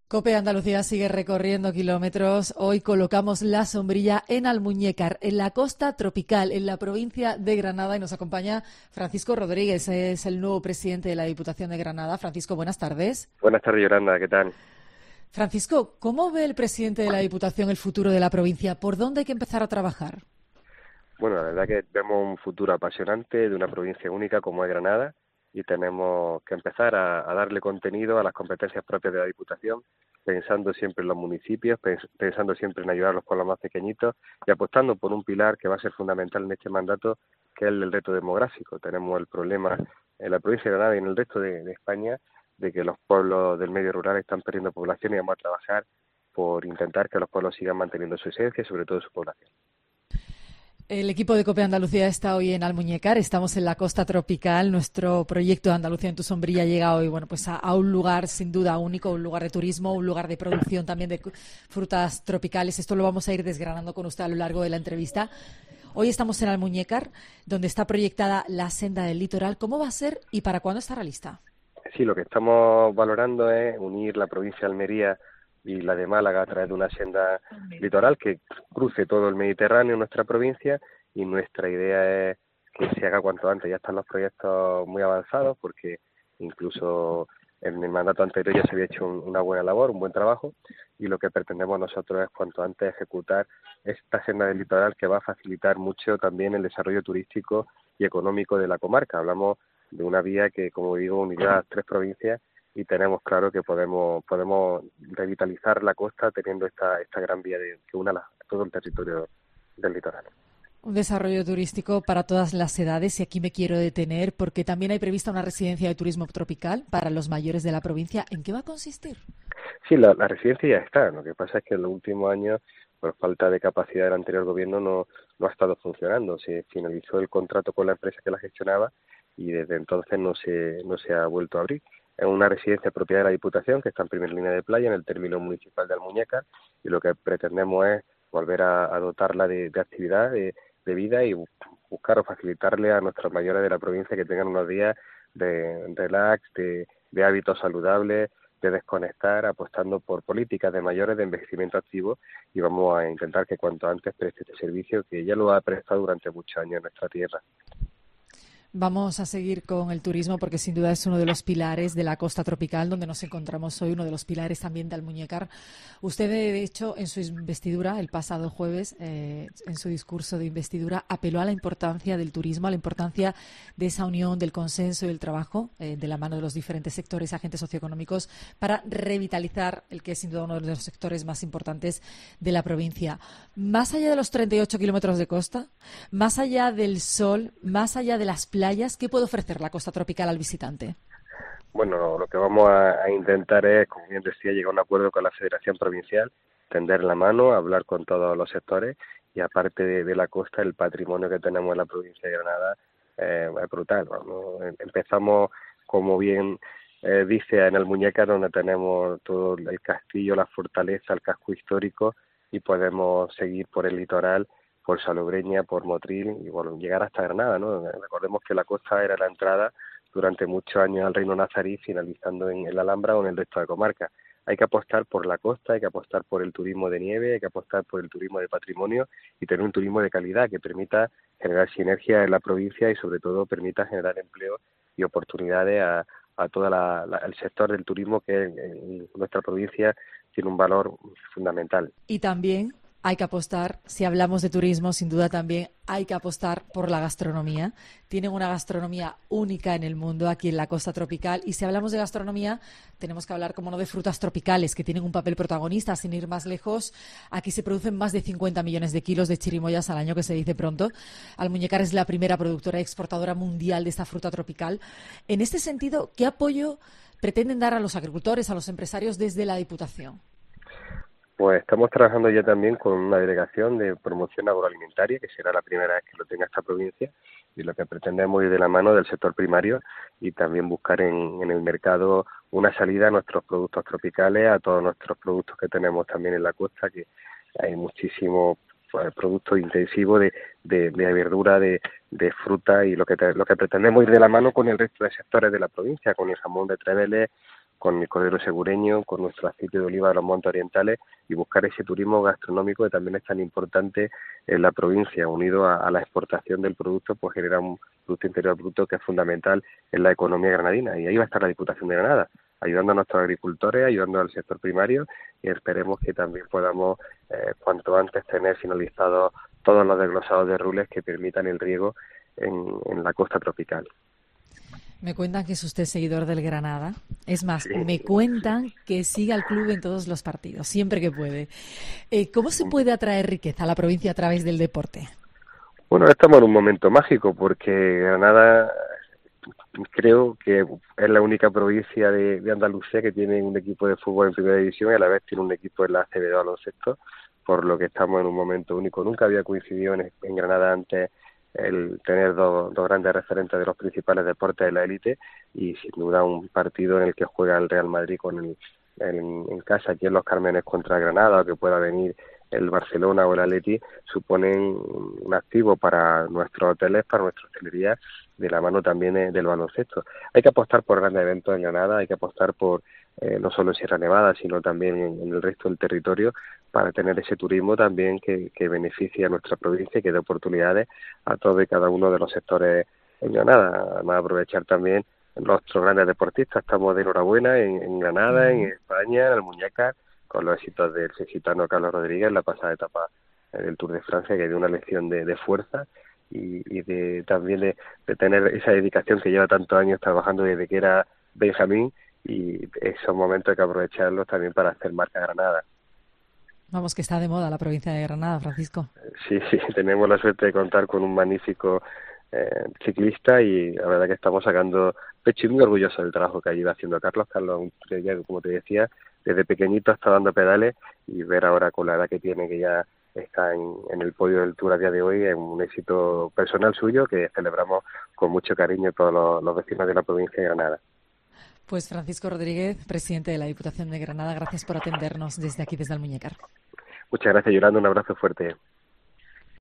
COPE Andalucía sigue recorriendo kilómetros. Hoy colocamos la sombrilla en Almuñécar, en la costa tropical, en la provincia de Granada, y nos acompaña Francisco Rodríguez, es el nuevo presidente de la Diputación de Granada. Francisco, buenas tardes. Buenas tardes, Yolanda, ¿qué tal? Francisco, ¿cómo ve el presidente de la Diputación el futuro de la provincia? ¿Por dónde hay que empezar a trabajar? Bueno, la verdad que vemos un futuro apasionante de una provincia única como es Granada y tenemos que empezar a darle contenido a las competencias propias de la Diputación, pensando siempre en los municipios, pensando siempre en ayudar a los pueblos más pequeñitos y apostando por un pilar que va a ser fundamental en este mandato, que es el reto demográfico. Tenemos el problema en la provincia de Granada y en el resto de España de que los pueblos del medio rural están perdiendo población y vamos a trabajar por intentar que los pueblos sigan manteniendo su esencia y sobre todo su población. El equipo de COPE Andalucía está hoy en Almuñécar, estamos en la costa tropical. Nuestro proyecto de Andalucía en tu sombrilla llega hoy, pues a un lugar sin duda único, un lugar de turismo, un lugar de producción también de frutas tropicales. Esto lo vamos a ir desgranando con usted a lo largo de la entrevista. Hoy estamos en Almuñécar, donde está proyectada la senda del litoral. ¿Cómo va a ser y para cuándo estará lista? Sí, lo que estamos valorando es unir la provincia de Almería y la de Málaga a través de una senda litoral que cruce todo el Mediterráneo en nuestra provincia, y nuestra idea es que se haga cuanto antes. Ya están los proyectos muy avanzados porque incluso en el mandato anterior ya se había hecho una buena labor, un buen trabajo, y lo que pretendemos nosotros es cuanto antes ejecutar esta senda del litoral que va a facilitar mucho también el desarrollo turístico y económico de la comarca. Hablamos de una vía que, como digo, unirá a 3 provincias y tenemos claro que podemos revitalizar la costa teniendo esta gran vía que una todo el territorio del litoral. Un desarrollo turístico para todas las edades, y aquí me quiero detener porque también hay prevista una residencia de turismo tropical para los mayores de la provincia. ¿En qué va a consistir? Sí, la residencia ya está. Lo que pasa es que en los últimos años, por falta de capacidad del anterior gobierno, no ha estado funcionando. Se finalizó el contrato con la empresa que la gestionaba y desde entonces no se ha vuelto a abrir. Es una residencia propiedad de la Diputación que está en primera línea de playa en el término municipal de Almuñécar, y lo que pretendemos es volver a dotarla de actividad, de vida, y buscar o facilitarle a nuestros mayores de la provincia que tengan unos días de relax, de hábitos saludables, de desconectar, apostando por políticas de mayores de envejecimiento activo, y vamos a intentar que cuanto antes preste este servicio que ya lo ha prestado durante muchos años en nuestra tierra. Vamos a seguir con el turismo porque sin duda es uno de los pilares de la costa tropical donde nos encontramos hoy, uno de los pilares también de Almuñécar. Usted, de hecho, en su investidura, el pasado jueves, en su discurso de investidura, apeló a la importancia del turismo, a la importancia de esa unión, del consenso y del trabajo de la mano de los diferentes sectores, agentes socioeconómicos, para revitalizar el que es sin duda uno de los sectores más importantes de la provincia. Más allá de los 38 kilómetros de costa, más allá del sol, más allá de las playas, ¿qué puede ofrecer la costa tropical al visitante? Bueno, lo que vamos a intentar es, como bien decía, llegar a un acuerdo con la Federación Provincial, tender la mano, hablar con todos los sectores, y aparte de la costa, el patrimonio que tenemos en la provincia de Granada es brutal. Vamos. Empezamos, como bien dice, en Almuñécar, donde tenemos todo el castillo, la fortaleza, el casco histórico, y podemos seguir por el litoral, por Salobreña, por Motril y bueno, llegar hasta Granada, ¿no? Recordemos que la costa era la entrada durante muchos años al Reino Nazarí, finalizando en la Alhambra o en el resto de comarcas. Hay que apostar por la costa, hay que apostar por el turismo de nieve, hay que apostar por el turismo de patrimonio y tener un turismo de calidad que permita generar sinergia en la provincia y sobre todo permita generar empleo y oportunidades a todo el sector del turismo que en nuestra provincia tiene un valor fundamental. Y también hay que apostar, si hablamos de turismo, sin duda también hay que apostar por la gastronomía. Tienen una gastronomía única en el mundo aquí en la costa tropical, y si hablamos de gastronomía tenemos que hablar, como no, de frutas tropicales que tienen un papel protagonista. Sin ir más lejos, aquí se producen más de 50 millones de kilos de chirimoyas al año, que se dice pronto. Almuñécar es la primera productora y exportadora mundial de esta fruta tropical. En este sentido, ¿qué apoyo pretenden dar a los agricultores, a los empresarios desde la Diputación? Pues estamos trabajando ya también con una delegación de promoción agroalimentaria, que será la primera vez que lo tenga esta provincia, y lo que pretendemos ir de la mano del sector primario y también buscar en el mercado una salida a nuestros productos tropicales, a todos nuestros productos que tenemos también en la costa, que hay muchísimos productos intensivos de verdura, de fruta, y lo que pretendemos ir de la mano con el resto de sectores de la provincia, con el jamón de Treveles, con el cordero segureño, con nuestro aceite de oliva de los montes orientales y buscar ese turismo gastronómico que también es tan importante en la provincia, unido a la exportación del producto, pues genera un Producto Interior Bruto que es fundamental en la economía granadina. Y ahí va a estar la Diputación de Granada, ayudando a nuestros agricultores, ayudando al sector primario, y esperemos que también podamos cuanto antes tener finalizados todos los desglosados de rules que permitan el riego en la costa tropical. Me cuentan que es usted seguidor del Granada. Es más, Sí. me cuentan que sigue al club en todos los partidos, siempre que puede. ¿Cómo se puede atraer riqueza a la provincia a través del deporte? Bueno, estamos en un momento mágico porque Granada creo que es la única provincia de Andalucía que tiene un equipo de fútbol en primera división y a la vez tiene un equipo en la ACB baloncesto, por lo que estamos en un momento único. Nunca había coincidido en Granada antes el tener dos grandes referentes de los principales deportes de la élite y sin duda un partido en el que juega el Real Madrid en casa aquí en Los Cármenes contra Granada, o que pueda venir el Barcelona o el Atleti, suponen un activo para nuestros hoteles, para nuestra hostelería, de la mano también del baloncesto. Hay que apostar por grandes eventos en Granada, hay que apostar por no solo en Sierra Nevada, sino también en el resto del territorio, para tener ese turismo también que beneficie a nuestra provincia y que dé oportunidades a todos y cada uno de los sectores en Granada. Además, aprovechar también nuestros grandes deportistas. Estamos de enhorabuena en Granada, en España, en el Muñeca, con los éxitos del sexitano Carlos Rodríguez en la pasada etapa del Tour de Francia, que dio una lección de fuerza y también de tener esa dedicación que lleva tantos años trabajando desde que era Benjamín, y esos momentos hay que aprovecharlos también para hacer marca Granada. Vamos, que está de moda la provincia de Granada, Francisco. Sí, tenemos la suerte de contar con un magnífico ciclista y la verdad que estamos sacando pecho y muy orgullosos del trabajo que ha ido haciendo Carlos. Carlos, como te decía, desde pequeñito está dando pedales, y ver ahora con la edad que tiene, que ya está en el podio del Tour a día de hoy, es un éxito personal suyo que celebramos con mucho cariño todos los vecinos de la provincia de Granada. Pues Francisco Rodríguez, presidente de la Diputación de Granada, gracias por atendernos desde aquí, desde Almuñécar. Muchas gracias, Yolanda, un abrazo fuerte.